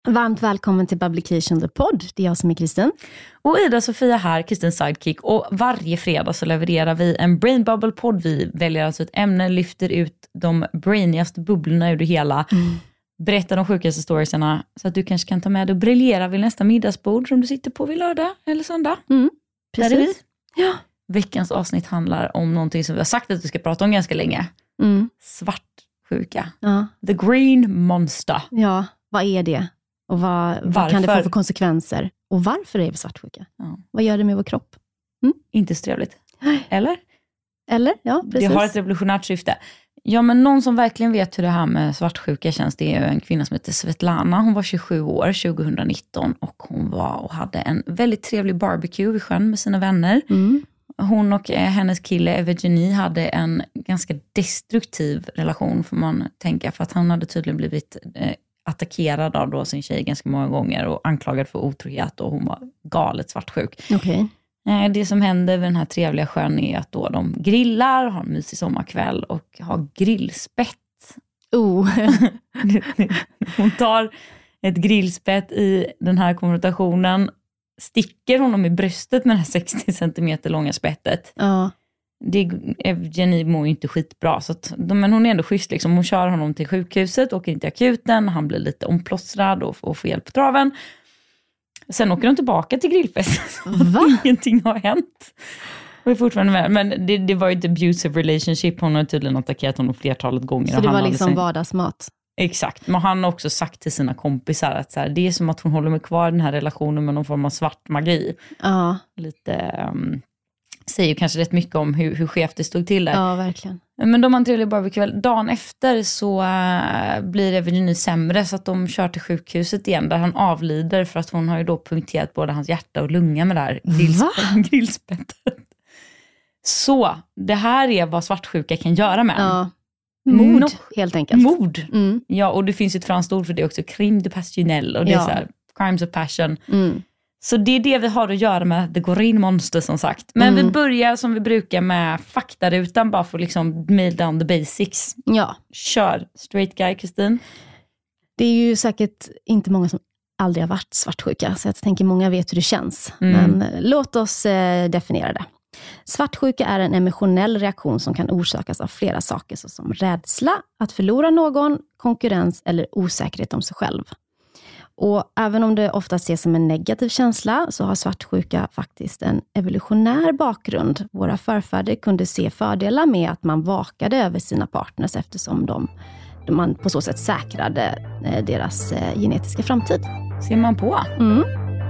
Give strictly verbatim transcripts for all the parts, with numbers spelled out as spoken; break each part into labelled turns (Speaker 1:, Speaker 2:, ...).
Speaker 1: Varmt välkommen till Publication the Pod. Det är jag som är Kristin.
Speaker 2: Och Ida Sofia här, Kristin Sidekick. Och varje fredag så levererar vi en Brain Bubble-podd. Vi väljer alltså ett ämne, lyfter ut de brainigaste bubblorna ur det hela. Mm. Berättar de sjukaste storiesarna så att du kanske kan ta med det och briljera vid nästa middagsbord som du sitter på vid lördag eller söndag.
Speaker 1: Mm. Precis.
Speaker 2: Ja. Veckans avsnitt handlar om någonting som vi har sagt att vi ska prata om ganska länge. Mm. Svartsjuka.
Speaker 1: Ja.
Speaker 2: The Green Monster.
Speaker 1: Ja, vad är det? Och vad, vad kan det få för konsekvenser? Och varför är vi svartsjuka? Ja. Vad gör det med vår kropp?
Speaker 2: Mm? Inte så trevligt. Eller?
Speaker 1: Eller, ja, precis.
Speaker 2: Det har ett revolutionärt syfte. Ja, men någon som verkligen vet hur det här med svartsjuka känns, det är en kvinna som heter Svetlana. Hon var tjugosju år tjugonitton och hon var och hade en väldigt trevlig barbecue vid sjön med sina vänner. Mm. Hon och hennes kille Evgeni hade en ganska destruktiv relation, får man tänka, för att han hade tydligen blivit eh, attackerad av då sin tjej ganska många gånger och anklagad för otrohet, och hon var galet svartsjuk.
Speaker 1: Okay.
Speaker 2: Eh, det som händer vid den här trevliga sjön är att då de grillar, har en mysig sommarkväll och har grillspett.
Speaker 1: Oh.
Speaker 2: Hon tar ett grillspett i den här konfrontationen, sticker honom i bröstet med det här sextio centimeter långa spettet.
Speaker 1: Ja.
Speaker 2: Det, Evgeni mår ju inte skitbra, så att, men hon är ändå schysst liksom. Hon kör honom till sjukhuset, åker in till akuten, han blir lite omplåstrad och, och får hjälp på traven. Sen åker de tillbaka till grillfesten.
Speaker 1: Va?
Speaker 2: Ingenting har hänt. Och är fortfarande med. Men det, det var ju ett abusive relationship. Hon har tydligen attackerat honom flertalet gånger.
Speaker 1: Så det var liksom
Speaker 2: sin...
Speaker 1: vardagsmat?
Speaker 2: Exakt, men han har också sagt till sina kompisar att så här, det är som att hon håller med kvar i den här relationen med någon form av svart magi.
Speaker 1: Ja.
Speaker 2: Lite... Um... säger kanske rätt mycket om hur, hur skevt det stod till där.
Speaker 1: Ja, verkligen.
Speaker 2: Men de har en trevlig barbecue. Dagen efter så uh, blir Evgeni sämre, så att de kör till sjukhuset igen, där han avlider för att hon har ju då punkterat både hans hjärta och lunga med det här grillspettet. grillspettet. Så det här är vad svartsjuka kan göra med.
Speaker 1: Ja. Mord, no, helt enkelt.
Speaker 2: Mord. Mm. Ja, och det finns ett franskt ord för det också. Crime de passionnel. Och det ja. är så här, crimes of passion.
Speaker 1: Mm.
Speaker 2: Så det är det vi har att göra med The Green Monster, som sagt. Men mm. vi börjar som vi brukar med faktarutan, bara för att liksom mail down the basics.
Speaker 1: Ja.
Speaker 2: Kör, straight guy, Kristin.
Speaker 1: Det är ju säkert inte många som aldrig har varit svartsjuka, så jag tänker många vet hur det känns. Mm. Men låt oss eh, definiera det. Svartsjuka är en emotionell reaktion som kan orsakas av flera saker, såsom rädsla, att förlora någon, konkurrens eller osäkerhet om sig själv. Och även om det ofta ses som en negativ känsla, så har svartsjuka faktiskt en evolutionär bakgrund. Våra förfäder kunde se fördelar med att man vakade över sina partners, eftersom de, de man på så sätt säkrade eh, deras eh, genetiska framtid.
Speaker 2: Ser man på.
Speaker 1: Mm.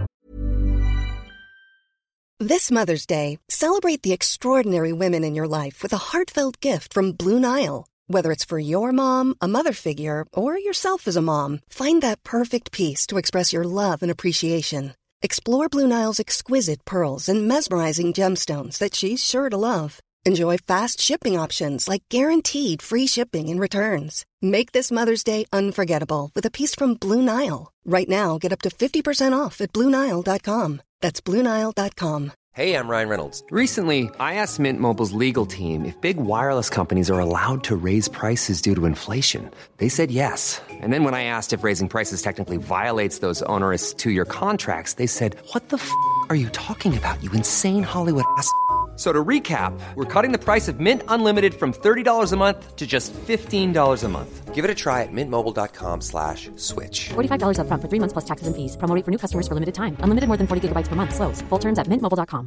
Speaker 3: This Mother's Day, celebrate the extraordinary women in your life with a heartfelt gift from Blue Nile. Whether it's for your mom, a mother figure, or yourself as a mom, find that perfect piece to express your love and appreciation. Explore Blue Nile's exquisite pearls and mesmerizing gemstones that she's sure to love. Enjoy fast shipping options like guaranteed free shipping and returns. Make this Mother's Day unforgettable with a piece from Blue Nile. Right now, get up to fifty percent off at blue nile dot com. That's blue nile dot com.
Speaker 4: Hey, I'm Ryan Reynolds. Recently, I asked Mint Mobile's legal team if big wireless companies are allowed to raise prices due to inflation. They said yes. And then when I asked if raising prices technically violates those onerous two-year contracts, they said, what the f*** are you talking about, you insane Hollywood ass f- So to recap, we're cutting the price of Mint Unlimited from thirty dollars a month to just fifteen dollars a month.
Speaker 5: Give it a try at mintmobile.com slash switch.
Speaker 6: forty-five dollars up front for three months plus taxes and fees. Promo rate for new customers for limited time. Unlimited more than forty gigabytes per month. Slows full terms at mint mobile dot com.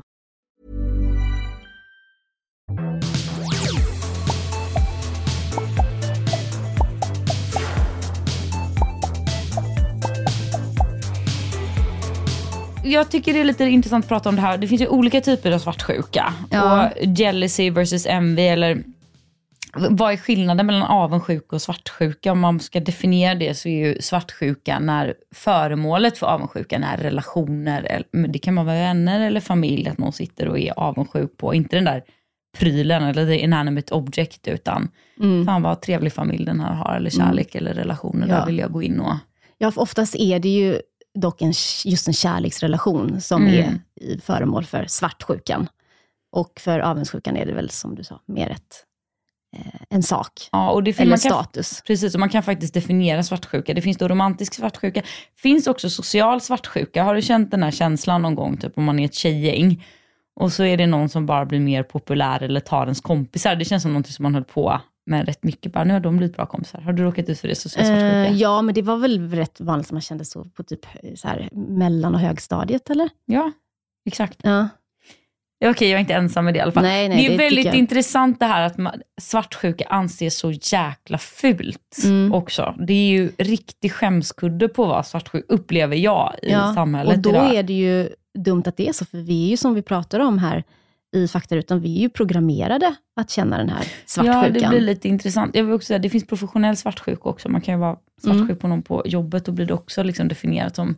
Speaker 2: Jag tycker det är lite intressant att prata om det här. Det finns ju olika typer av svartsjuka.
Speaker 1: Ja.
Speaker 2: Och jealousy versus envy, eller vad är skillnaden mellan avundsjuka och svartsjuka? Om man ska definiera det, så är ju svartsjuka när föremålet för avundsjukan är relationer. Det kan vara vänner eller familj, att någon sitter och är avundsjuk på, inte den där prylen eller the inanimate object, utan mm. fan vad trevlig familj den här har, eller kärlek mm. eller relationer, ja. Där vill jag gå in och...
Speaker 1: Ja, för oftast är det ju dock en, just en kärleksrelation som mm. är i föremål för svartsjukan. Och för avundsjukan är det väl, som du sa, mer ett, en sak.
Speaker 2: Ja, och det
Speaker 1: eller
Speaker 2: man kan,
Speaker 1: status.
Speaker 2: Precis, och man kan faktiskt definiera svartsjuka. Det finns då romantisk svartsjuka. Finns också social svartsjuka. Har du känt den här känslan någon gång? Typ om man är ett tjejgäng. Och så är det någon som bara blir mer populär eller tar ens kompisar. Det känns som något som man höll på med rätt mycket. Bara, nu har de blivit bra kompisar. Har du råkat ut för det? Social svartsjuka?
Speaker 1: Uh, ja, men det var väl rätt vanligt som man kände så på typ så här, mellan- och högstadiet, eller?
Speaker 2: Ja, exakt.
Speaker 1: Ja.
Speaker 2: Okej, jag är inte ensam med det i alla fall.
Speaker 1: Nej, nej,
Speaker 2: det är
Speaker 1: det
Speaker 2: väldigt
Speaker 1: jag.
Speaker 2: intressant det här att man, svartsjuka anses så jäkla fult mm. också. Det är ju riktig skämskudde på vad svartsjuk upplever jag i
Speaker 1: ja,
Speaker 2: samhället
Speaker 1: och då
Speaker 2: idag.
Speaker 1: är det ju dumt att det är så, för vi är ju som vi pratar om här i Faktarutan, vi är ju programmerade att känna den här svartsjukan.
Speaker 2: Ja, det blir lite intressant. Jag vill också säga, det finns professionell svartsjuk också. Man kan ju vara svartsjuk mm. på någon på jobbet och blir det också liksom definierat som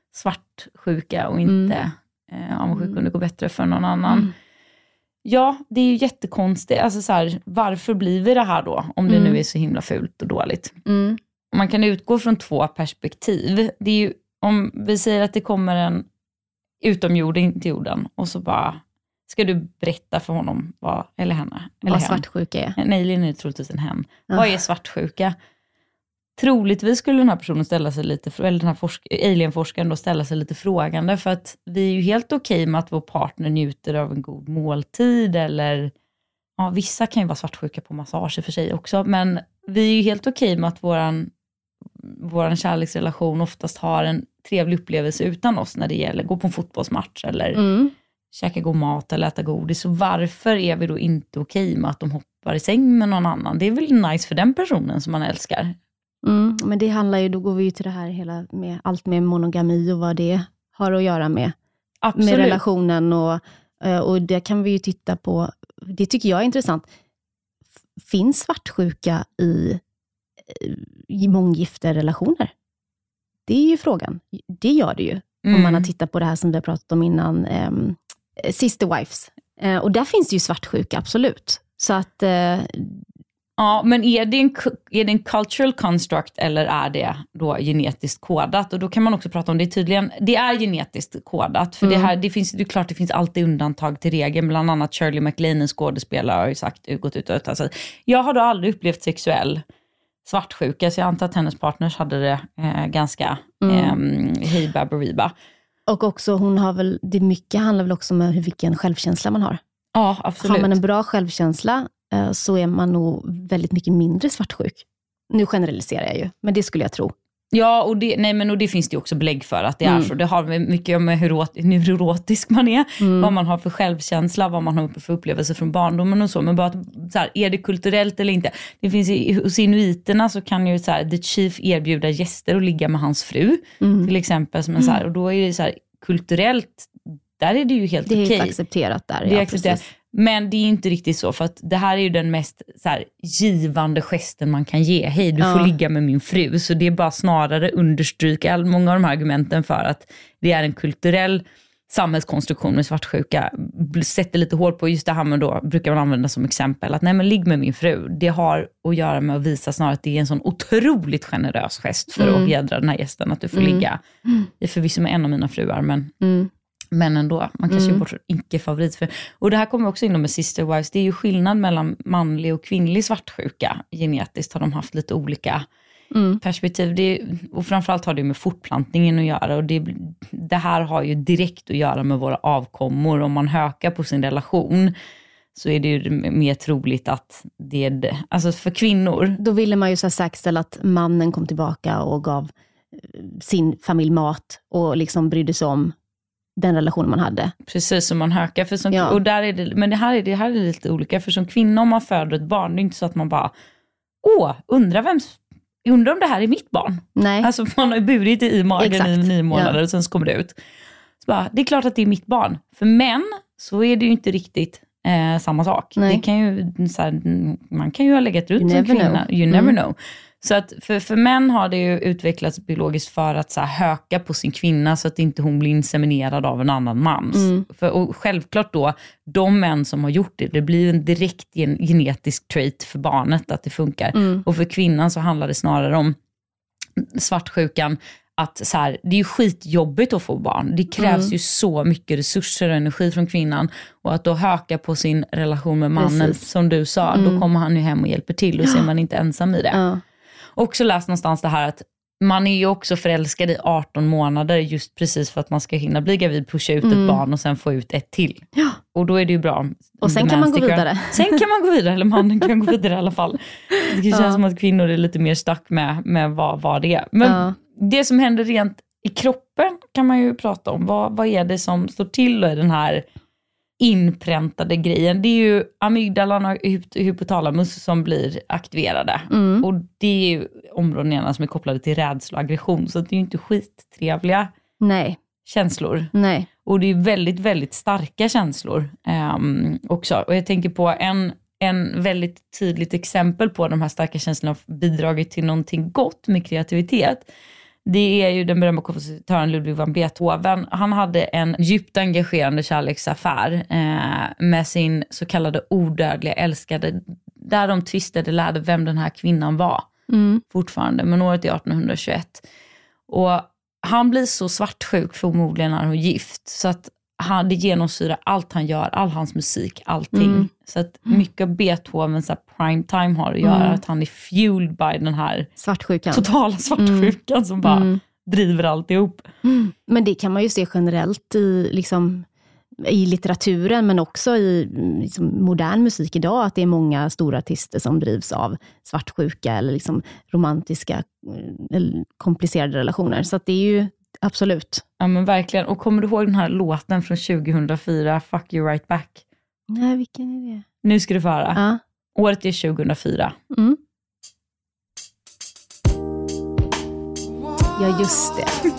Speaker 2: svartsjuka och inte mm. eh, avundsjuk mm. kunde gå bättre för någon annan. Mm. Ja, det är ju jättekonstigt. Alltså så här, varför blir vi det här då? Om det mm. nu är så himla fult och dåligt.
Speaker 1: Mm.
Speaker 2: Man kan utgå från två perspektiv. Det är ju, om vi säger att det kommer en utomjording till jorden och så bara, ska du berätta för honom vad, eller henne? Eller
Speaker 1: vad
Speaker 2: hen.
Speaker 1: svartsjuka är?
Speaker 2: Nej, det är troligtvis en hen.
Speaker 1: Ah.
Speaker 2: Vad är svartsjuka? Troligtvis skulle den här personen ställa sig lite, eller den här forsk- alienforskaren då ställa sig lite frågande, för att vi är ju helt okej med att vår partner njuter av en god måltid, eller ja, vissa kan ju vara svartsjuka på massage för sig också, men vi är ju helt okej med att våran, våran kärleksrelation oftast har en trevlig upplevelse utan oss när det gäller gå på en fotbollsmatch eller mm. käka god mat eller äta godis. Så varför är vi då inte okej med att de hoppar i säng med någon annan? Det är väl nice för den personen som man älskar.
Speaker 1: Mm, men det handlar ju, då går vi ju till det här hela med allt med monogami och vad det har att göra med, med relationen och, och det kan vi ju titta på. Det tycker jag är intressant. Finns svartsjuka i, i månggifte relationer? Det är ju frågan. Det gör det ju. Mm. Om man har tittat på det här som vi har pratat om innan, um, sister wives. Uh, och där finns det ju svartsjuka, absolut. Så att uh,
Speaker 2: ja, men är det, en, är det en cultural construct eller är det då genetiskt kodat? Och då kan man också prata om det tydligen. Det är genetiskt kodat. För mm. det här, det finns, det är klart det finns alltid undantag till regeln. Bland annat Shirley MacLaine, en skådespelare, har ju sagt, gått ut och ut. Alltså, jag har då aldrig upplevt sexuell svartsjuka, så jag antar att hennes partners hade det eh, ganska mm. eh, hej baberiba.
Speaker 1: Och också, hon har väl, det mycket handlar väl också om vilken självkänsla man har.
Speaker 2: Ja, absolut.
Speaker 1: Har man en bra självkänsla så är man nog väldigt mycket mindre svartsjuk. Nu generaliserar jag ju, men det skulle jag tro.
Speaker 2: Ja, och det, nej, men och det finns det också belägg för att det är mm. så. Det har mycket med hur neurotisk man är, mm. vad man har för självkänsla, vad man har för upplevelser från barndomen och så. Men bara att, så här, är det kulturellt eller inte? Det finns i, hos inuiterna så kan ju så här, the chief erbjuda gäster att ligga med hans fru, mm. till exempel. Som en, så här, och då är det så här, kulturellt, där är det ju helt okej.
Speaker 1: Det är
Speaker 2: okay.
Speaker 1: helt accepterat där.
Speaker 2: Det är
Speaker 1: ja,
Speaker 2: accepterat. Men det är inte riktigt så, för att det här är ju den mest så här, givande gesten man kan ge. Hej, du ja. får ligga med min fru. Så det är bara snarare understryka många av de här argumenten för att det är en kulturell samhällskonstruktion med svartsjuka. Sätter lite hål på just det här, men då brukar man använda som exempel att nej, men ligg med min fru. Det har att göra med att visa snarare att det är en sån otroligt generös gest för mm. att hedra den här gästen, att du får mm. ligga. Det är förvisso med en av mina fruar, men... Mm. Men ändå, man kanske mm. är bort inte favorit för. Och det här kommer också in med sister wives. Det är ju skillnad mellan manlig och kvinnlig svartsjuka. Genetiskt har de haft lite olika mm. perspektiv. Det, och framförallt har det med fortplantningen att göra. Och det, det här har ju direkt att göra med våra avkommor. Om man hökar på sin relation så är det ju mer troligt att det är det. Alltså för kvinnor.
Speaker 1: Då ville man ju så säkerställa att mannen kom tillbaka och gav sin familj mat och liksom brydde sig om den relationen man hade.
Speaker 2: Precis, som man hökar. För som,
Speaker 1: ja.
Speaker 2: och där är det, men det här, är, det här är lite olika. För som kvinna, om man föder ett barn, det är inte så att man bara, åh, undrar vem, undrar om det här är mitt barn.
Speaker 1: Nej.
Speaker 2: Alltså man har ju burit det i magen Exakt. i nio månader ja. och sen så kommer det ut. Så bara, det är klart att det är mitt barn. För män så är det ju inte riktigt eh, samma sak.
Speaker 1: Nej.
Speaker 2: Det kan ju, så här, man kan ju ha legat ut
Speaker 1: you
Speaker 2: som kvinna.
Speaker 1: Know.
Speaker 2: You never
Speaker 1: mm.
Speaker 2: know. Så att för, för män har det ju utvecklats biologiskt för att så här, höka på sin kvinna så att inte hon blir inseminerad av en annan man. Mm. För, och självklart då, de män som har gjort det, det blir ju en direkt gen, genetisk trait för barnet att det funkar. Mm. Och för kvinnan så handlar det snarare om svartsjukan, att så här, det är ju skitjobbigt att få barn. Det krävs mm. ju så mycket resurser och energi från kvinnan. Och att då höka på sin relation med mannen, Precis. som du sa, mm. då kommer han ju hem och hjälper till och så är man inte ensam i det.
Speaker 1: Ja.
Speaker 2: Också läst någonstans det här att man är ju också förälskad i arton månader just precis för att man ska hinna bli gravid, pusha ut mm. ett barn och sen få ut ett till.
Speaker 1: Ja.
Speaker 2: Och då är det ju bra.
Speaker 1: Och sen kan man gå vidare.
Speaker 2: Sen kan man gå vidare, eller mannen kan gå vidare i alla fall. Det känns ja. som att kvinnor är lite mer stack med, med vad, vad det är. Men ja. det som händer rent i kroppen kan man ju prata om. Vad, vad är det som står till i den här inpräntade grejen? Det är ju amygdalan och hypotalamus som blir aktiverade. Mm. Och det är ju områdena som är kopplade till rädsla och aggression. Så det är ju inte skittrevliga
Speaker 1: Nej.
Speaker 2: känslor.
Speaker 1: Nej.
Speaker 2: Och det är väldigt, väldigt starka känslor um, också. Och jag tänker på en, en väldigt tydligt exempel på de här starka känslorna har bidragit till någonting gott med kreativitet. Det är ju den berömda kompositören Ludwig van Beethoven. Han hade en djupt engagerande kärleksaffär eh, med sin så kallade odödliga älskade. Där de tvistade lärde vem den här kvinnan var. Mm. Fortfarande, men året är arton tjugoett. Och han blir så svartsjuk förmodligen när hon är gift. Så att han, det genomsyrar allt han gör, all hans musik, allting. Mm. Så att mycket av Beethovens prime time har att göra. Mm. Att han är fueled by den här
Speaker 1: svartsjukan.
Speaker 2: Totala svartsjukan mm. som bara
Speaker 1: mm.
Speaker 2: driver alltihop.
Speaker 1: Mm. Men det kan man ju se generellt i, liksom, i litteraturen, men också i liksom, modern musik idag. Att det är många stora artister som drivs av svartsjuka eller liksom, romantiska eller komplicerade relationer. Så att det är ju absolut.
Speaker 2: Ja men verkligen. Och kommer du ihåg den här låten från tjugohundrafyra, Fuck You Right Back?
Speaker 1: Nej, vilken är det?
Speaker 2: Nu ska du få höra.
Speaker 1: Ja.
Speaker 2: Året är tjugohundrafyra.
Speaker 1: Mm. Ja, just det.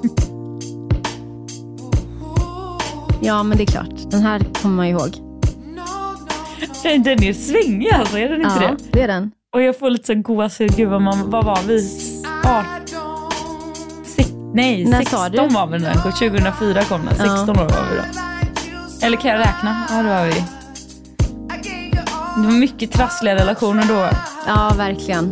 Speaker 1: Ja, men det är klart. Den här kommer man ihåg.
Speaker 2: Den är svängig alltså, är den inte
Speaker 1: ja,
Speaker 2: det?
Speaker 1: det är den.
Speaker 2: Och jag får lite så gåshud. Gud, vad, man, vad var vi? arton Nej, när sexton var vi den. tjugohundrafyra kom den. sexton ja. år var vi då. Eller kan jag räkna? Ja, det var vi. Det var mycket trassliga relationer då.
Speaker 1: Ja, verkligen.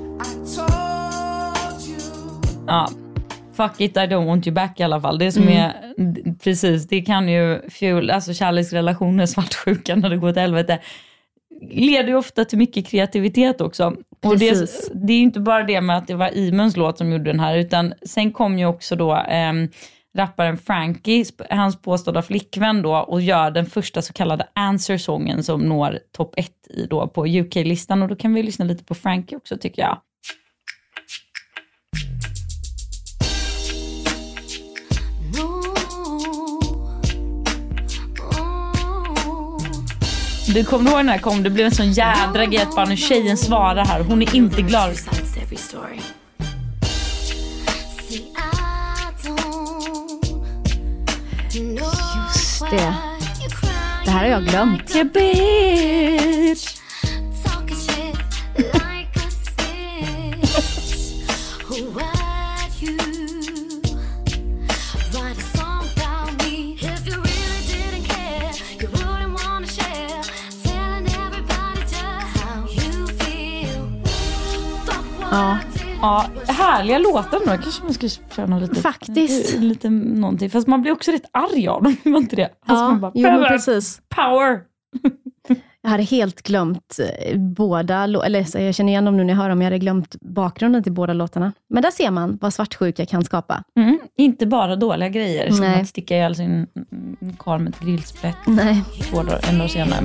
Speaker 2: Ja. Fuck it, I don't want you back i alla fall. Det som mm. är, precis, det kan ju fuel, alltså kärleksrelationer, svartsjuka när det går till helvete. Leder ju ofta till mycket kreativitet också. Och det, det är ju inte bara det med att det var Imans låt som gjorde den här, utan sen kom ju också då eh, rapparen Frankie, hans påstådda flickvän då, och gör den första så kallade Answer-sången som når topp ett i då på U K-listan. Och då kan vi lyssna lite på Frankie också, tycker jag. Du kommer ihåg när kom, det blev en sån jädra grej att bara nu tjejen svarar här. Hon är inte glad.
Speaker 1: Just det. Det här har jag glömt.
Speaker 2: Yeah, bitch.
Speaker 1: Ja.
Speaker 2: Ja, härliga låtar då. Kanske man skulle köra lite,
Speaker 1: faktiskt.
Speaker 2: Lite någonting. Fast man blir också rätt arg av dem, var inte det?
Speaker 1: Alltså
Speaker 2: ja,
Speaker 1: man bara, jo, men precis.
Speaker 2: Power!
Speaker 1: Jag hade helt glömt båda, eller jag känner igen dem nu när jag hör dem, jag hade glömt bakgrunden till båda låtarna. Men där ser man vad svartsjuka kan skapa.
Speaker 2: Mm, inte bara dåliga grejer, som
Speaker 1: Nej.
Speaker 2: att sticka ihjäl sin karl med ett grillspett.
Speaker 1: Nej.
Speaker 2: Två dagar, en dag senare.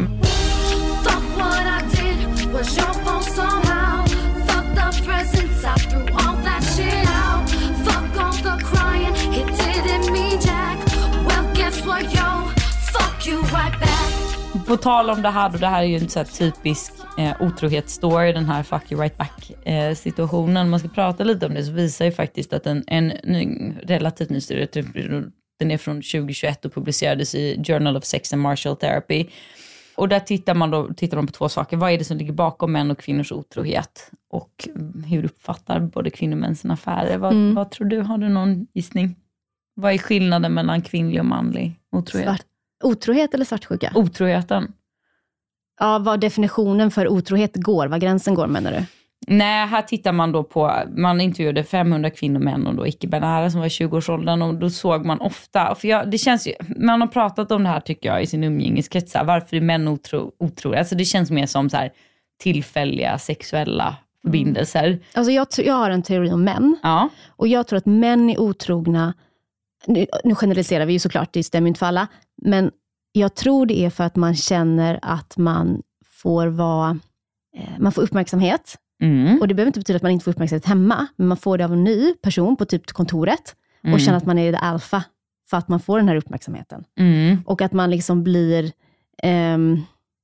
Speaker 2: På tal om det här, och det här är ju en så här typisk eh, otrohetsstory, den här Fuck You Right Back eh, situationen. Man ska prata lite om det, så visar ju faktiskt att en, en ny, relativt ny studie, den är från tjugohundratjugoett och publicerades i Journal of Sex and Martial Therapy. Och där tittar man då, tittar de på två saker. Vad är det som ligger bakom män och kvinnors otrohet? Och hur uppfattar både kvinnor och män sina affärer? Vad, mm. vad tror du? Har du någon gissning? Vad är skillnaden mellan kvinnlig och manlig otrohet?
Speaker 1: Svart. Otrohet eller svartsjuka?
Speaker 2: Otroheten.
Speaker 1: Ja, vad definitionen för otrohet går, vad gränsen går, menar du?
Speaker 2: Nej, här tittar man då på, man intervjuade femhundra kvinnor, män och då icke-binära som var i tjugoårsåldern, och då såg man ofta, för jag, det känns ju, man har pratat om det här tycker jag i sin umgängeskrets, varför är män otro, otroliga? Alltså det känns mer som så här tillfälliga sexuella förbindelser. Mm.
Speaker 1: Alltså jag, jag har en teori om män,
Speaker 2: ja.
Speaker 1: och jag tror att män är otrogna, nu, nu generaliserar vi ju såklart, det stämmer inte för alla, men jag tror det är för att man känner att man får vara, eh, man får uppmärksamhet. Mm. Och det behöver inte betyda att man inte får uppmärksamhet hemma, men man får det av en ny person på typ kontoret och mm. känner att man är det alfa för att man får den här uppmärksamheten. Mm. Och att man liksom blir um,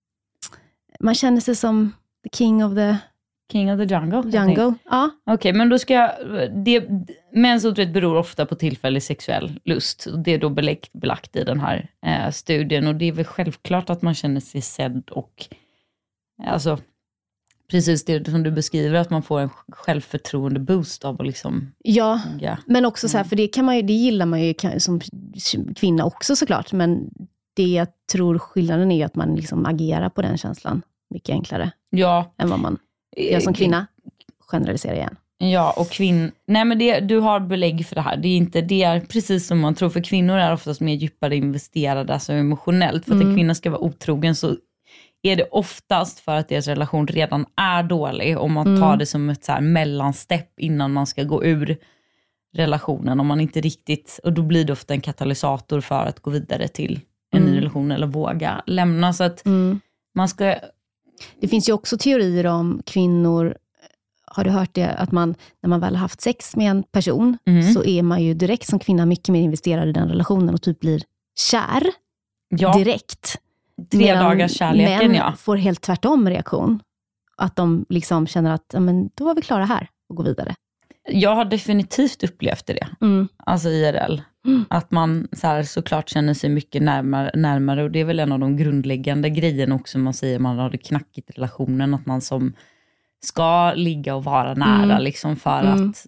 Speaker 1: man känner sig som the king of the
Speaker 2: king of the jungle.
Speaker 1: jungle. Ja.
Speaker 2: Okej, okay, men då ska jag, det, mäns otrohet beror ofta på tillfällig sexuell lust. Det är då belägg, belagt i den här eh, studien, och det är väl självklart att man känner sig sedd och alltså precis det som du beskriver, att man får en självförtroende boost av att liksom...
Speaker 1: Ja, ja. Men också så här, för det, kan man ju, det gillar man ju som kvinna också såklart, men det jag tror skillnaden är ju att man liksom agerar på den känslan mycket enklare.
Speaker 2: Ja.
Speaker 1: Än vad man gör som kvinna. Generaliserar igen.
Speaker 2: Ja, och kvinn... Nej, men det, du har belägg för det här. Det är inte det är precis som man tror, för kvinnor är oftast mer djupare investerade, alltså emotionellt. För att mm. en kvinna ska vara otrogen så är det oftast för att deras relation redan är dålig. Om man tar mm. det som ett så här mellanstepp innan man ska gå ur relationen. Om man inte riktigt... Och då blir det ofta en katalysator för att gå vidare till en mm. ny relation eller våga lämna. Så att mm. man ska...
Speaker 1: Det finns ju också teorier om kvinnor... Har du hört det? Att man, när man väl har haft sex med en person mm. så är man ju direkt som kvinna mycket mer investerad i den relationen och typ blir kär ja. direkt.
Speaker 2: Tre dagars kärleken,
Speaker 1: män
Speaker 2: ja.
Speaker 1: får helt tvärtom reaktion. Att de liksom känner att ja, men då var vi klara här och gå vidare.
Speaker 2: Jag har definitivt upplevt det. Mm. Alltså I R L. Mm. Att man så här, såklart känner sig mycket närmare, närmare. Och det är väl en av de grundläggande grejerna också. Man säger man har det knackigt i relationen. Att man som ska ligga och vara nära. Mm. Liksom för mm. att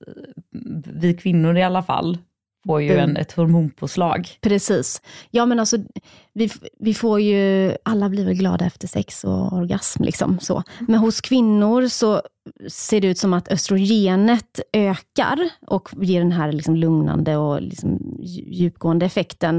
Speaker 2: vi kvinnor i alla fall får ju en, ett hormonpåslag.
Speaker 1: Precis. Ja, men alltså vi, vi får ju, alla blir väl glada efter sex och orgasm liksom så. Men hos kvinnor så ser det ut som att östrogenet ökar och ger den här liksom lugnande och liksom djupgående effekten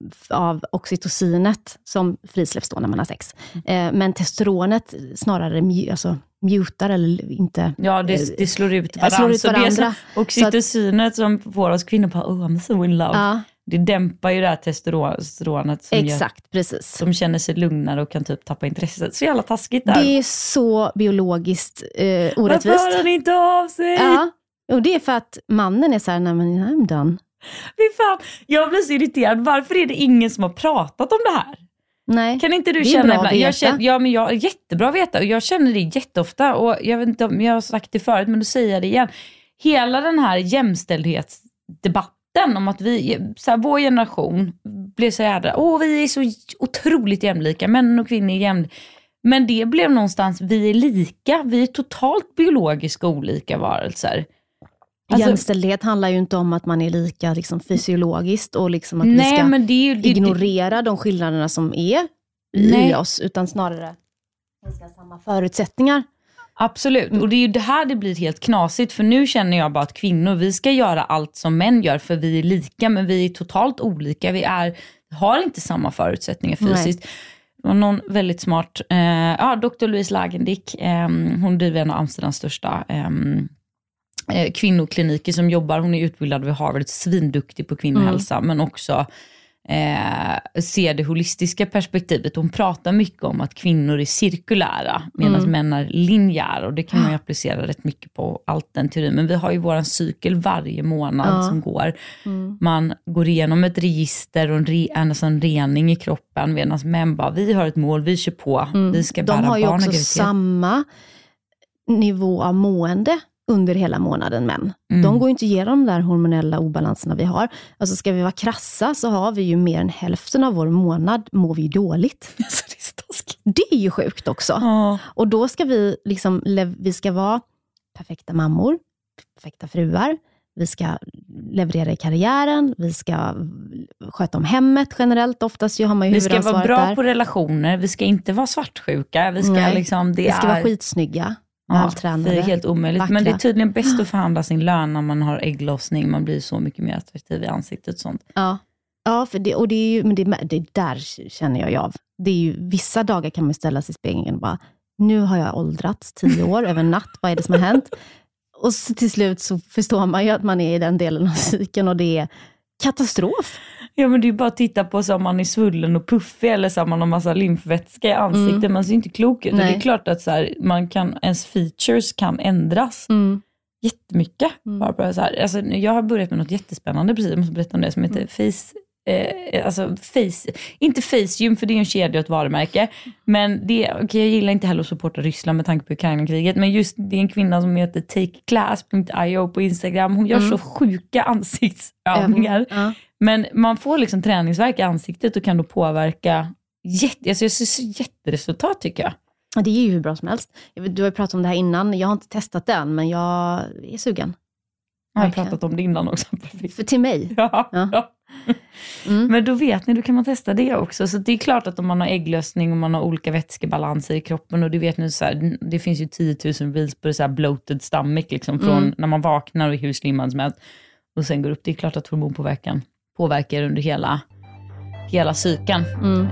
Speaker 1: av oxytocinet som frisläpps då när man har sex. Eh, men testosteronet snarare alltså, mutar eller inte...
Speaker 2: Ja, det, det slår ut varandra.
Speaker 1: Slår ut varandra.
Speaker 2: Så det som oxytocinet som får oss kvinnor på oh, I'm so in love. Ja. Det dämpar ju det här testosteronet som,
Speaker 1: Exakt,
Speaker 2: gör,
Speaker 1: precis.
Speaker 2: som känner sig lugnare och kan typ tappa intresset. Så jävla taskigt där.
Speaker 1: Det är så biologiskt eh, orättvist.
Speaker 2: Varför hör han inte av sig?
Speaker 1: Ja, och det är för att mannen är så här, nej men I'm done.
Speaker 2: Fy fan, jag blir så irriterad. Varför är det ingen som har pratat om det här?
Speaker 1: Nej,
Speaker 2: kan inte du känna ibland? Jag känner, ja, men jag är jättebra att veta och jag känner det jätteofta och jag vet inte om jag har sagt det förut, men då säger jag det igen. Hela den här jämställdhetsdebatten om att vi, så här, vår generation blev så jävla, åh vi är så otroligt jämlika, män och kvinnor är jämlika. Men det blev någonstans, vi är lika, vi är totalt biologiska olika varelser.
Speaker 1: Alltså, jämställdhet handlar ju inte om att man är lika liksom, fysiologiskt och liksom att
Speaker 2: nej,
Speaker 1: vi ska
Speaker 2: men det är ju, det,
Speaker 1: ignorera det, de skillnaderna som är nej. i oss, utan snarare vi ska ha samma förutsättningar.
Speaker 2: Absolut, mm. och det är ju det här det blir helt knasigt, för nu känner jag bara att kvinnor, vi ska göra allt som män gör, för vi är lika, men vi är totalt olika, vi är, har inte samma förutsättningar fysiskt. Nej. Det var någon väldigt smart, eh, ja, doktor Louise Lagendick, eh, hon driver en av Amsterdams största eh, kvinnokliniker som jobbar, hon är utbildad vid Harvard, svinduktig på kvinnohälsa, mm. men också eh, ser det holistiska perspektivet. Hon pratar mycket om att kvinnor är cirkulära medan mm. män är linjära, och det kan man ju applicera rätt mycket på allt den teorin. Men vi har ju våran cykel varje månad ja. som går. Mm. Man går igenom ett register och en, re, en sån rening i kroppen, medan män bara, vi har ett mål, vi kör på, mm. vi ska bära barn.
Speaker 1: De har ju också samma nivå av mående under hela månaden, men mm. de går ju inte igenom de där hormonella obalanserna vi har. Alltså ska vi vara krassa så har vi ju mer än hälften av vår månad mår vi dåligt.
Speaker 2: Alltså, det, är
Speaker 1: det är ju sjukt också.
Speaker 2: Oh.
Speaker 1: Och då ska vi liksom, vi ska vara perfekta mammor, perfekta fruar, vi ska leverera i karriären, vi ska sköta om hemmet generellt, oftast ju har man ju
Speaker 2: vi ska vara bra
Speaker 1: där.
Speaker 2: på relationer, vi ska inte vara svartsjuka, vi ska
Speaker 1: Nej,
Speaker 2: liksom, det
Speaker 1: vi ska
Speaker 2: är...
Speaker 1: vara skitsnygga. vältränade.
Speaker 2: Det är helt omöjligt.
Speaker 1: Vackra.
Speaker 2: Men det är tydligen bäst att förhandla sin lön när man har ägglossning. Man blir så mycket mer attraktiv i ansiktet och sånt.
Speaker 1: Ja, ja för det, och det är ju, men det, det där känner jag ju av. Det är ju, vissa dagar kan man ställa sig i spegeln och bara, nu har jag åldrats tio år över natt, vad är det som har hänt? Och så till slut så förstår man ju att man är i den delen av cykeln och det är katastrof.
Speaker 2: Ja, men det är ju bara att titta på så om man är svullen och puffig eller så har man har massa lymfvätska i ansiktet. Mm. Man ser inte klok ut. Det är klart att så här, man kan, ens features kan ändras mm. jättemycket. Mm. Bara bara så här. Alltså, jag har börjat med något jättespännande, precis, jag måste berätta om det, som heter mm. Face... Eh, alltså face, inte Facegym för det är en kedja och ett varumärke, men det, okay, jag gillar inte heller att supporta Ryssland med tanke på Ukraina-kriget, men just det är en kvinna som heter takeclass punkt io på Instagram, hon gör mm. så sjuka ansiktsövningar mm. uh. men man får liksom träningsverk i ansiktet och kan då påverka jätte, alltså jag ser jätteresultat tycker jag.
Speaker 1: Ja, det är ju hur bra som helst. Du har ju pratat om det här innan, jag har inte testat den, men jag är sugen.
Speaker 2: Jag har Verkligen. pratat om det innan också.
Speaker 1: För till mig?
Speaker 2: Ja, ja. ja. Mm. Men då vet ni, då kan man testa det också. Så det är klart att om man har ägglösning och man har olika vätskebalanser i kroppen, och det vet ni så här, det finns ju tio tusen vis på det så här bloated stomach liksom, från mm. när man vaknar och hur slimmad som helst och sen går upp. Det är klart att hormonpåverkan påverkar under hela hela cykeln. Mm.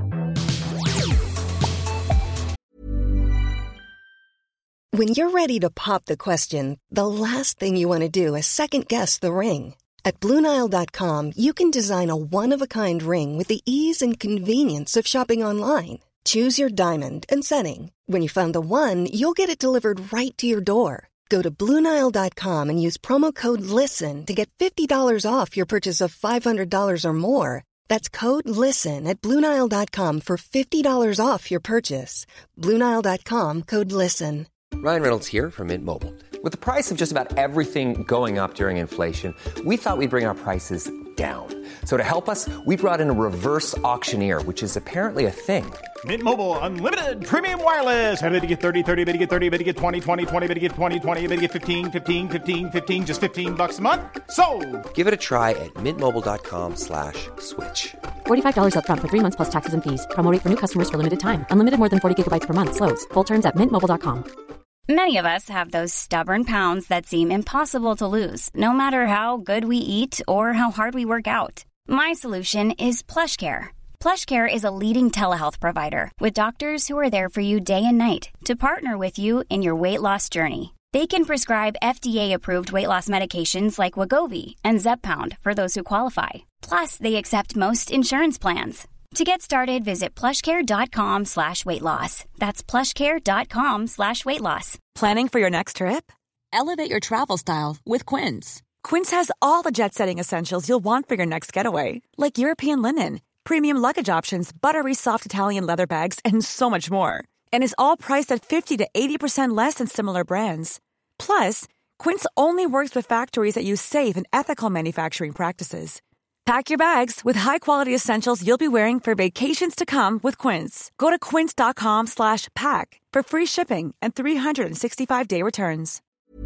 Speaker 3: When you're ready to pop the question, the last thing you want to do is second guess the ring. At Blue Nile dot com, you can design a one-of-a-kind ring with the ease and convenience of shopping online. Choose your diamond and setting. When you find the one, you'll get it delivered right to your door. Go to Blue Nile dot com and use promo code LISTEN to get fifty dollars off your purchase of five hundred dollars or more. That's code LISTEN at Blue Nile dot com for fifty dollars off your purchase. Blue Nile dot com, code LISTEN.
Speaker 5: Ryan Reynolds here from Mint Mobile. With the price of just about everything going up during inflation, we thought we'd bring our prices down. So to help us, we brought in a reverse auctioneer, which is apparently a thing.
Speaker 7: Mint Mobile Unlimited Premium Wireless. How to get thirty, thirty, how to get thirty, how to get twenty, twenty, twenty, how to get twenty, twenty, how to get fifteen, fifteen, fifteen, fifteen, just fifteen bucks a month? Sold!
Speaker 5: Give it a try at mintmobile.com slash switch.
Speaker 6: forty-five dollars up front for three months plus taxes and fees. Promo rate for new customers for limited time. Unlimited more than forty gigabytes per month. Slows full terms at mint mobile dot com.
Speaker 8: Many of us have those stubborn pounds that seem impossible to lose, no matter how good we eat or how hard we work out. My solution is PlushCare. PlushCare is a leading telehealth provider with doctors who are there for you day and night to partner with you in your weight loss journey. They can prescribe F D A-approved weight loss medications like Wegovy and Zepbound for those who qualify. Plus, they accept most insurance plans. To get started, visit plushcare.com slash weight loss. That's plushcare.com slash weight loss.
Speaker 9: Planning for your next trip? Elevate your travel style with Quince. Quince has all the jet-setting essentials you'll want for your next getaway, like European linen, premium luggage options, buttery soft Italian leather bags, and so much more. And is all priced at fifty to eighty percent less than similar brands. Plus, Quince only works with factories that use safe and ethical manufacturing practices. Pack your bags with high-quality essentials you'll be wearing for vacations to come with Quince. Go to quince.com slash pack for free shipping and three sixty-five day returns.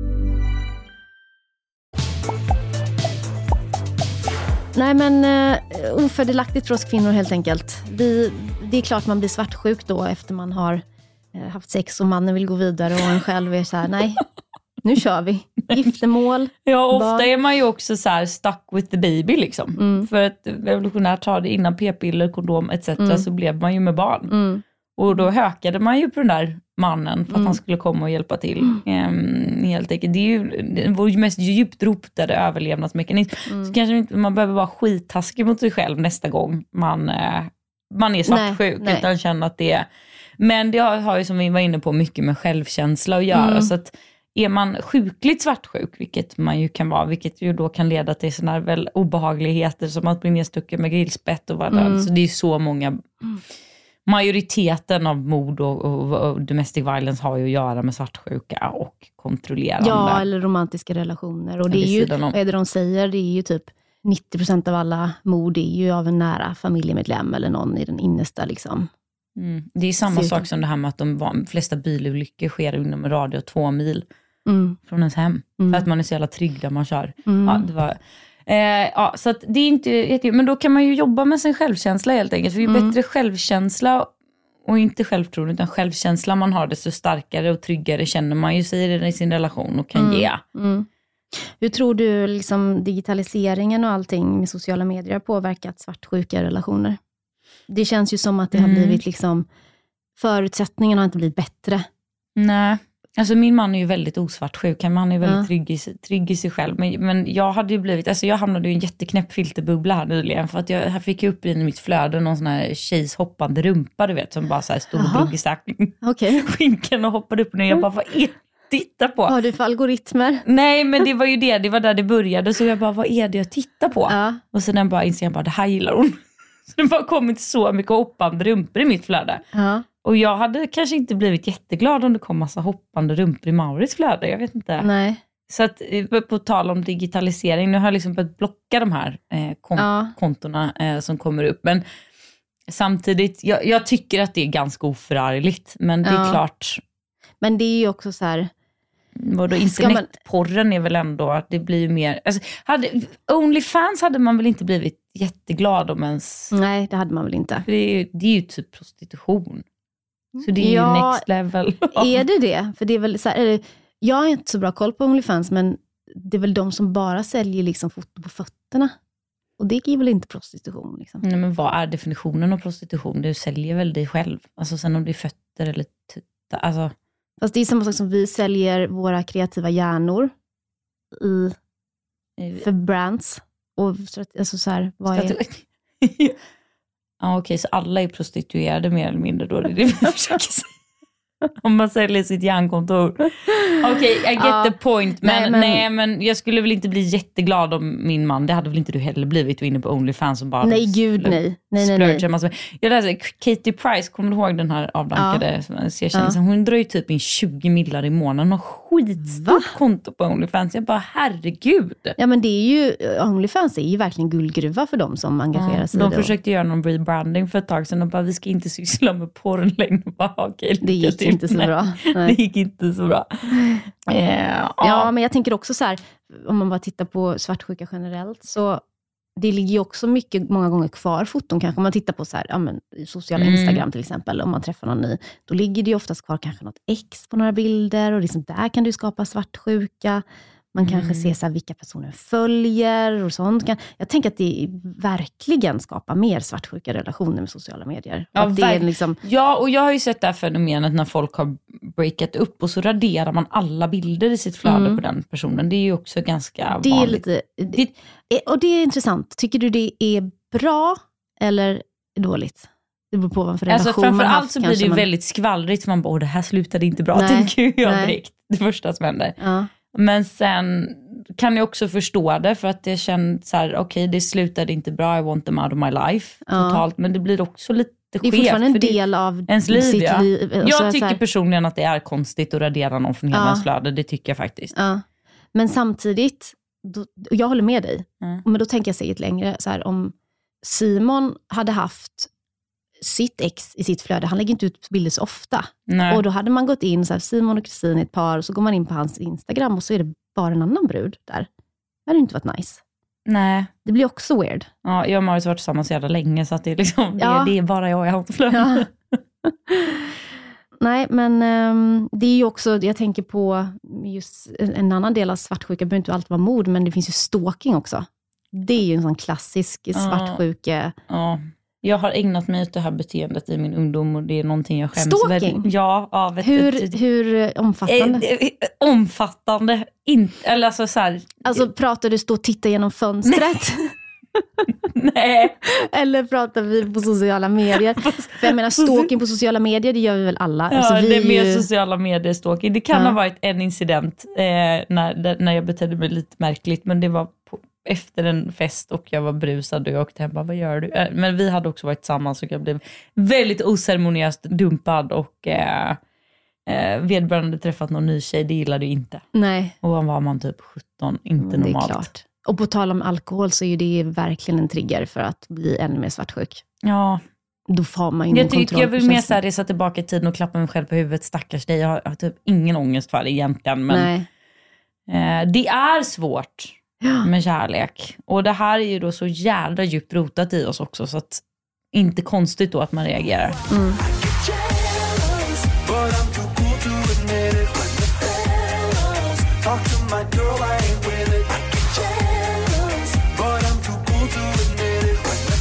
Speaker 1: Nej, men uh, ofördelaktigt för oss kvinnor helt enkelt. Vi, det är klart man blir svartsjuk då efter man har uh, haft sex och mannen vill gå vidare och en själv är så här, nej, nu kör vi. Giftermål.
Speaker 2: Ja, ofta barn. Är man ju också så här stuck with the baby liksom. Mm. För att revolutionärt tar det innan p-piller, kondom et cetera mm. så blev man ju med barn. Mm. Och då hökade man ju på den där mannen för att mm. han skulle komma och hjälpa till. Mm. Ehm, helt enkelt. Det är ju det var ju mest djupt rotade överlevnadsmekanism. Mm. Så kanske inte man behöver vara skittaskig mot sig själv nästa gång man, eh, man är svartsjuk. Nej, utan känna att det är... Men det har, har ju som vi var inne på mycket med självkänsla att göra. Mm. Så att är man sjukligt svartsjuk, vilket man ju kan vara, vilket ju då kan leda till sådana här väl obehagligheter som att bli nedstucken med grillspett och vad mm. Så det är ju så många... Mm. Majoriteten av mord och, och, och domestic violence har ju att göra med svartsjuka och kontrollerande.
Speaker 1: Ja, eller romantiska relationer. Och det är ju, vad är det de säger? Det är ju typ nittio procent av alla mord är ju av en nära familjemedlem eller någon i den innersta liksom.
Speaker 2: Mm. Det är samma Cirka. sak som det här med att de flesta bilolyckor sker inom radio två mil mm. från ens hem. Mm. För att man är så jävla trygg där man kör. Mm. Ja, det var... Eh, ja, så att det är inte jättekul. Men då kan man ju jobba med sin självkänsla helt enkelt. För ju mm. bättre självkänsla och inte självförtroende utan självkänsla man har, desto starkare och tryggare känner man ju sig i sin relation och kan
Speaker 1: mm.
Speaker 2: ge.
Speaker 1: Mm. Hur tror du liksom digitaliseringen och allting med sociala medier har påverkat svartsjuka relationer? Det känns ju som att det har
Speaker 2: mm.
Speaker 1: blivit liksom, förutsättningarna har inte blivit bättre.
Speaker 2: Nej, alltså min man är ju väldigt osvartsjuk. Han är ju väldigt
Speaker 1: ja.
Speaker 2: trygg, i, trygg i sig själv. Men, men jag hade ju blivit, alltså jag hamnade ju i en jätteknäpp filterbubbla här nyligen. För att jag här fick upp i mitt flöde någon sån här tjejs hoppande rumpa, du vet. Som bara så här stod och drog i stacken.
Speaker 1: Okay.
Speaker 2: Skinken och hoppade upp och ner. Jag bara, vad är det? Titta på.
Speaker 1: Vad har du för algoritmer?
Speaker 2: Nej, men det var ju det. Det var där det började. Så jag bara, vad är det jag tittar på?
Speaker 1: Ja.
Speaker 2: Och sen jag bara inser jag bara, det här gillar hon. Så det bara kommit så mycket hoppande rumpor i mitt flöde.
Speaker 1: Ja.
Speaker 2: Och jag hade kanske inte blivit jätteglad om det kom massa hoppande rumpor i Maurits flöde. Jag vet inte.
Speaker 1: Nej.
Speaker 2: Så att på tal om digitalisering, nu har jag liksom börjat blocka de här eh, kont-
Speaker 1: ja.
Speaker 2: kontorna eh, som kommer upp. Men samtidigt, jag, jag tycker att det är ganska oförargligt. Men det är
Speaker 1: ja.
Speaker 2: klart.
Speaker 1: Men det är ju också så här.
Speaker 2: Vadå, internetporren är väl ändå att det blir mer. Alltså, hade, OnlyFans hade man väl inte blivit jätteglad om ens.
Speaker 1: Nej, det hade man väl inte.
Speaker 2: För det är ju, det är ju typ prostitution. Så det är
Speaker 1: ja,
Speaker 2: ju next level.
Speaker 1: Är det det? För det är väl så här, jag har inte så bra koll på OnlyFans, men det är väl de som bara säljer liksom foto på fötterna. Och det är väl inte prostitution liksom.
Speaker 2: Nej, men vad är definitionen av prostitution? Du säljer väl dig själv. Alltså sen om det är fötter eller tuttar. Alltså.
Speaker 1: Fast det är samma sak som vi säljer våra kreativa hjärnor i, för brands. Och alltså så här, vad är...
Speaker 2: Ja, okej, så alla är prostituerade mer eller mindre då. Det är det vi försöker säga. Om man säljer sitt hjärnkontor. Okej, okay, I get ja, the point. Men nej, men nej, men jag skulle väl inte bli jätteglad om min man. Det hade väl inte du heller blivit inne på OnlyFans och bara...
Speaker 1: Nej, gud, nej. Nej, nej, nej.
Speaker 2: Jag läste, Katie Price, kommer du ihåg den här avdankade ja. C-kändisen? Hon drar ju typ in tjugo millar i månaden och skitstort konto på OnlyFans. Jag bara, herregud.
Speaker 1: Ja, men det är ju, OnlyFans är ju verkligen guldgruva för dem som engagerar ja, sig.
Speaker 2: De försökte göra någon rebranding för ett tag sedan och bara, vi ska inte syssla med porren längre. Bara, okay,
Speaker 1: det gick till. Inte så
Speaker 2: Nej,
Speaker 1: bra. Nej.
Speaker 2: Det gick inte så bra. Eh,
Speaker 1: ja, ja, men jag tänker också så här, om man bara tittar på svartsjuka generellt, så det ligger ju också mycket, många gånger kvar foton kanske. Om man tittar på så här, ja, men, sociala mm. Instagram till exempel, om man träffar någon ny, då ligger det ju oftast kvar kanske något ex på några bilder och liksom där kan du skapa svartsjuka. Man kanske mm. ser så här, vilka personer följer och sånt. Jag tänker att det verkligen skapar mer svartsjuka relationer med sociala medier.
Speaker 2: Ja,
Speaker 1: det är liksom...
Speaker 2: ja, och jag har ju sett det här fenomenet när folk har breakat upp och så raderar man alla bilder i sitt flöde mm. på den personen. Det är ju också ganska
Speaker 1: det
Speaker 2: vanligt.
Speaker 1: Är lite, det, och det är intressant. Tycker du det är bra eller dåligt? Det beror på vad för relation
Speaker 2: alltså,
Speaker 1: man har.
Speaker 2: Framförallt så blir det ju
Speaker 1: man...
Speaker 2: väldigt skvallrigt. Man bara, åh, det här slutade inte bra. Nej, tänker jag nej. direkt. Det första som händer. Ja. Men sen kan jag också förstå det för att det känns så här, okej, okay, det slutade inte bra, I want them out of my life totalt, ja. Men det blir också lite skevt.
Speaker 1: Det är fortfarande en del av
Speaker 2: ens liv,
Speaker 1: sitt
Speaker 2: ja.
Speaker 1: liv.
Speaker 2: Jag så tycker så här... personligen att det är konstigt att radera någon från hela ja. ens flöde, det tycker jag faktiskt.
Speaker 1: Ja. Men samtidigt, då, jag håller med dig,
Speaker 2: mm.
Speaker 1: men då tänker jag sig ett längre, så här, om Simon hade haft sitt ex i sitt flöde, han lägger inte ut bilder så ofta. Nej. Och då hade man gått in, så här, Simon och Kristin ett par, och så går man in på hans Instagram och så är det bara en annan brud där. Det hade inte varit nice.
Speaker 2: Nej.
Speaker 1: Det blir också weird.
Speaker 2: Ja, jag och Maurice har varit tillsammans så jävla länge så att det är liksom,
Speaker 1: ja.
Speaker 2: det, det är bara jag i hans flöde. Ja.
Speaker 1: Nej, men um, det är ju också, jag tänker på just en, en annan del av svartsjuka, det behöver inte alltid vara mord, men det finns ju stalking också. Det är ju en sån klassisk svartsjuka.
Speaker 2: Ja. Jag har ägnat mig åt det här beteendet i min ungdom och det är någonting jag skäms
Speaker 1: stalking?
Speaker 2: Väldigt, ja, ja vet
Speaker 1: hur,
Speaker 2: du,
Speaker 1: hur omfattande?
Speaker 2: Eh, eh, omfattande. In, eller alltså så här.
Speaker 1: Alltså pratar du stå och titta genom fönstret?
Speaker 2: Nej.
Speaker 1: Eller pratar vi på sociala medier? För jag menar, stalking på sociala medier, det gör vi väl alla.
Speaker 2: Ja,
Speaker 1: alltså, vi
Speaker 2: det är mer
Speaker 1: ju...
Speaker 2: sociala medier stalking. Det kan ja. ha varit en incident eh, när, när jag betedde mig lite märkligt, men det var på, efter en fest och jag var brusad och jag åkte hem och bara, vad gör du? Eh, men vi hade också varit tillsammans och jag blev väldigt oceremoniöst dumpad och eh, eh, vedbrande träffat någon ny tjej, det gillade ju inte.
Speaker 1: Nej.
Speaker 2: Och var man typ sjutton, inte
Speaker 1: mm,
Speaker 2: normalt.
Speaker 1: Det är klart. Och på tal om alkohol så är ju det verkligen en trigger för att bli ännu mer svartsjuk.
Speaker 2: Ja.
Speaker 1: Då får man ju
Speaker 2: jag
Speaker 1: någon kontroll.
Speaker 2: Jag vill mer så här resa tillbaka i tiden och klappa mig själv på huvudet. Stackars dig, jag har, jag har typ ingen ångest för det egentligen. Men
Speaker 1: Nej.
Speaker 2: Eh, det är svårt ja. med kärlek. Och det här är ju då så jävla djupt rotat i oss också. Så att inte konstigt då att man reagerar.
Speaker 1: Mm.
Speaker 10: but I'm too cool to admit it. When the fellas talk to my girl, I ain't with it. I get jealous, but I'm too cool to admit it. When the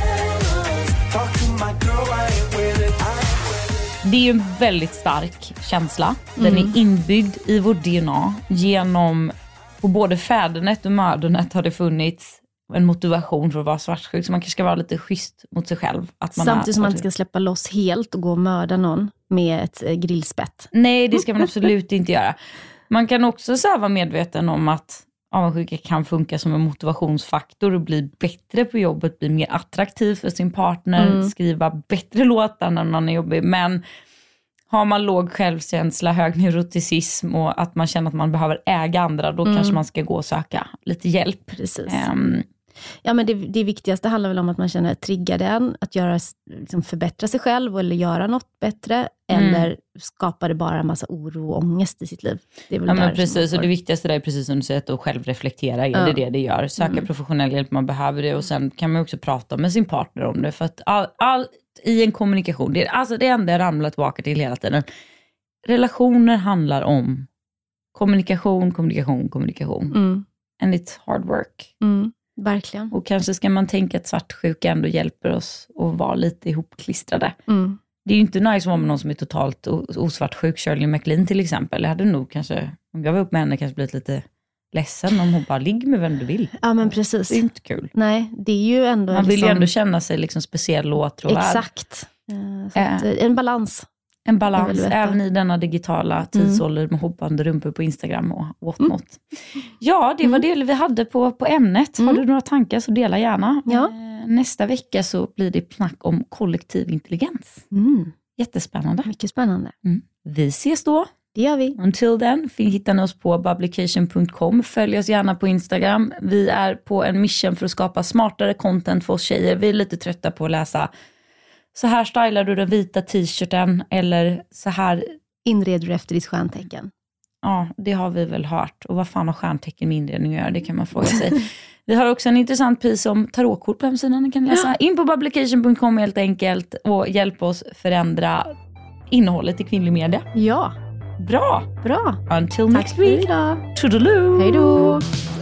Speaker 10: fellas talk to my girl, I ain't with it. I ain't with it.
Speaker 2: Det är ju en väldigt stark känsla. Den
Speaker 1: Mm.
Speaker 2: är inbyggd i vår D N A. Genom, på både fädernet och mödernet har det funnits en motivation för att vara svartsjuk. Så man kanske ska vara lite schysst mot sig själv. Att man
Speaker 1: Samtidigt
Speaker 2: är,
Speaker 1: som man inte ska släppa loss helt och gå och mörda någon med ett eh, grillspett.
Speaker 2: Nej, det ska man absolut inte göra. Man kan också så här vara medveten om att avundsjuka kan funka som en motivationsfaktor och bli bättre på jobbet, bli mer attraktiv för sin partner,
Speaker 1: Mm.
Speaker 2: skriva bättre låtar när man är jobbig. Men har man låg självkänsla, hög neuroticism och att man känner att man behöver äga andra, då
Speaker 1: Mm.
Speaker 2: kanske man ska gå och söka lite hjälp.
Speaker 1: Precis.
Speaker 2: Um,
Speaker 1: Ja, men det, det viktigaste handlar väl om att man känner triggaren, att göra, liksom förbättra sig själv eller göra något bättre,
Speaker 2: Mm.
Speaker 1: eller skapar det bara en massa oro och ångest i sitt liv. Det är väl
Speaker 2: Ja,
Speaker 1: där
Speaker 2: men
Speaker 1: som
Speaker 2: precis,
Speaker 1: man
Speaker 2: och
Speaker 1: får-
Speaker 2: det viktigaste där är precis som du säger, att då självreflektera. Är
Speaker 1: Ja.
Speaker 2: det det det gör? Söka
Speaker 1: Mm.
Speaker 2: professionell hjälp, man behöver det. Och sen kan man också prata med sin partner om det. För att all, allt i en kommunikation, det är alltså det enda jag ramlar tillbaka till hela tiden. Relationer handlar om kommunikation, kommunikation, kommunikation.
Speaker 1: Mm.
Speaker 2: And it's hard work.
Speaker 1: Mm. Verkligen.
Speaker 2: Och kanske ska man tänka att svartsjuka ändå hjälper oss att vara lite ihopklistrade.
Speaker 1: Mm.
Speaker 2: Det är ju inte nice att vara med någon som är totalt o- osvartsjuk. Shirley MacLaine till exempel. Jag hade nog kanske, om jag var upp med henne, kanske blivit lite ledsen om hon bara ligger med vem du vill.
Speaker 1: Ja, men precis.
Speaker 2: Det är inte kul.
Speaker 1: Nej, det är ju ändå...
Speaker 2: Man vill
Speaker 1: liksom,
Speaker 2: ju ändå känna sig liksom speciell och åtråvärd.
Speaker 1: Exakt. Eh, Så
Speaker 2: Eh.
Speaker 1: att, eh, en balans.
Speaker 2: En
Speaker 1: Jag
Speaker 2: balans,
Speaker 1: vill veta.
Speaker 2: även i denna digitala tidsålder med hoppande rumpor på Instagram och whatnot. Ja, det var det vi hade på, på ämnet. Har
Speaker 1: Mm.
Speaker 2: du några tankar så dela gärna.
Speaker 1: Ja.
Speaker 2: Eh, Nästa vecka så blir det snack om kollektiv intelligens.
Speaker 1: Mm.
Speaker 2: Jättespännande.
Speaker 1: Mycket spännande.
Speaker 2: Mm. Vi ses då.
Speaker 1: Det gör vi.
Speaker 2: Until then, hittar ni oss på publication punkt com. Följ oss gärna på Instagram. Vi är på en mission för att skapa smartare content för oss tjejer. Vi är lite trötta på att läsa så här stylar du den vita t-shirten eller så här.
Speaker 1: Inreder du efter ditt stjärntecken?
Speaker 2: Ja, det har vi väl hört. Och vad fan har stjärntecken med inredning att göra? Det kan man fråga sig. Vi har också en intressant pris om tarotkort på hemsidan. Ni kan läsa in på publication punkt com helt enkelt och hjälpa oss förändra innehållet i kvinnlig media.
Speaker 1: Ja,
Speaker 2: Bra!
Speaker 1: bra.
Speaker 2: Until
Speaker 1: Tack
Speaker 2: next
Speaker 1: för
Speaker 2: week.
Speaker 1: idag.
Speaker 2: Toodaloo!
Speaker 1: Hej då!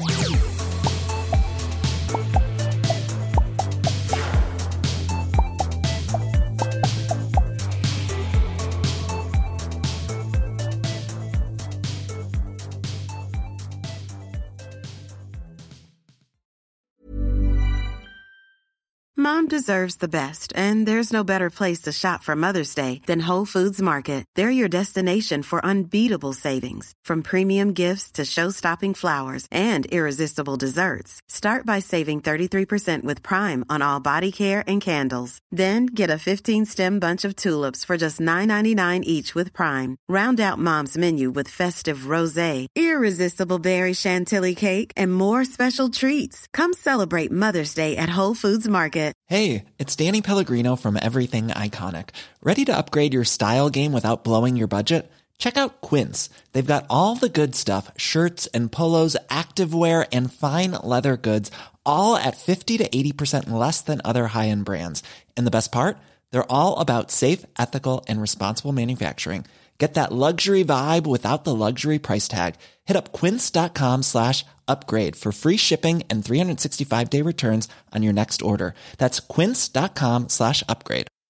Speaker 11: Mom deserves the best, and there's no better place to shop for Mother's Day than Whole Foods Market. They're your destination for unbeatable savings, from premium gifts to show-stopping flowers and irresistible desserts. Start by saving thirty-three percent with Prime on all body care and candles. Then get a fifteen-stem bunch of tulips for just nine ninety-nine each with Prime. Round out Mom's menu with festive rosé, irresistible berry chantilly cake, and more special treats. Come celebrate Mother's Day at Whole Foods Market.
Speaker 12: Hey, it's Danny Pellegrino from Everything Iconic. Ready to upgrade your style game without blowing your budget? Check out Quince. They've got all the good stuff, shirts and polos, activewear, and fine leather goods, all at fifty to eighty percent less than other high-end brands. And the best part? They're all about safe, ethical, and responsible manufacturing. Get that luxury vibe without the luxury price tag. Hit up quince.com slash upgrade for free shipping and three sixty-five day returns on your next order. That's quince.com slash upgrade.